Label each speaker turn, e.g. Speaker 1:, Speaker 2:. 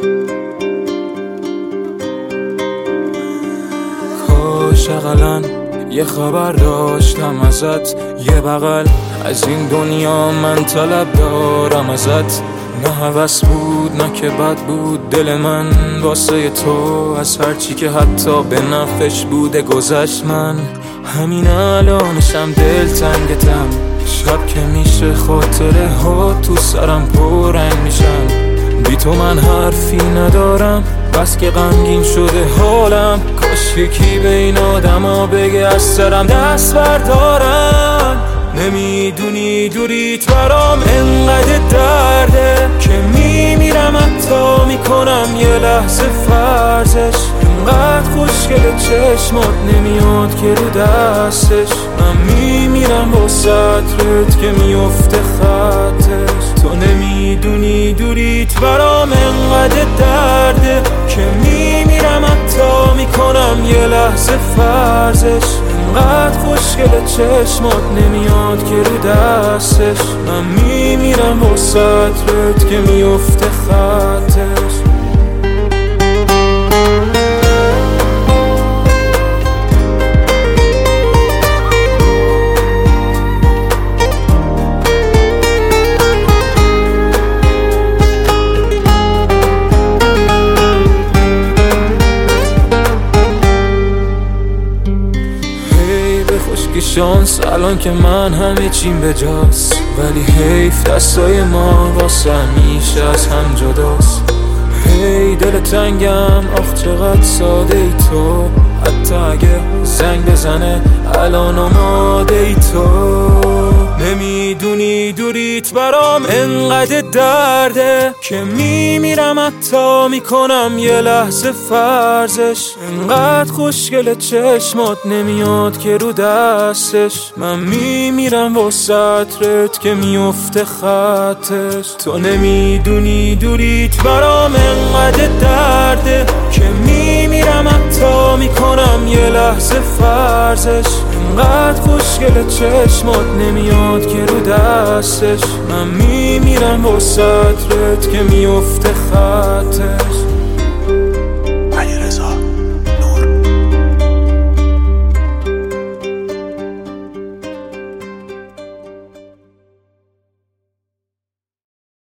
Speaker 1: کاش اقلن یه خبر داشتم ازت، یه بغل از این دنیا من طلب دارم ازت. نه هوس بود نه که بد بود دل من واسه تو، از هرچی که حتی به نفعش بوده گذشت. من همین الانشم دلتنگتم، شب که میشه خاطره ها تو سرم پررنگ میشن. بی تو من حرفی ندارم بس که غمگین شده حالم، کاش یکی به این آدم ها بگه از سرم دست بردارم. نمیدونی دوریت برام انقدر درده که میمیرم حتی میکنم یه لحظه فرضش. انقدر خوشگل چشمات نمیاد که رو دستش، من میمیرم با سطرت که میفته خطش. تو نمیدونی دوریت برام انقدر درده که میمیرم حتی میکنم یه لحظه فرضش. انقدر خوشگل چشمات نمیاد که رو دستش، من میمیرم با سطرت که میفته خطش. که شانس الان که من همه چیم به جاست، ولی حیف دستای ما واسه همیشه از هم جداست. هی دل تنگم آخ چقدر ساده ای تو، حتی اگه زنگ بزنه الان آماده ای تو. نمیدونی دوریت برام انقدر درده که میمیرم حتی میکنم یه لحظه فرضش. انقدر خوشگل چشمات نمیاد که رو دستش، من میمیرم با سطرت که میفته خطش. تو نمیدونی دوریت برام انقدر درده که میمیرم حتی میکنم یه لحظه فرضش. انقدر خوشگل چشمات نمیاد که رو دستش، من میمیرم با سطرت که میفته خطش.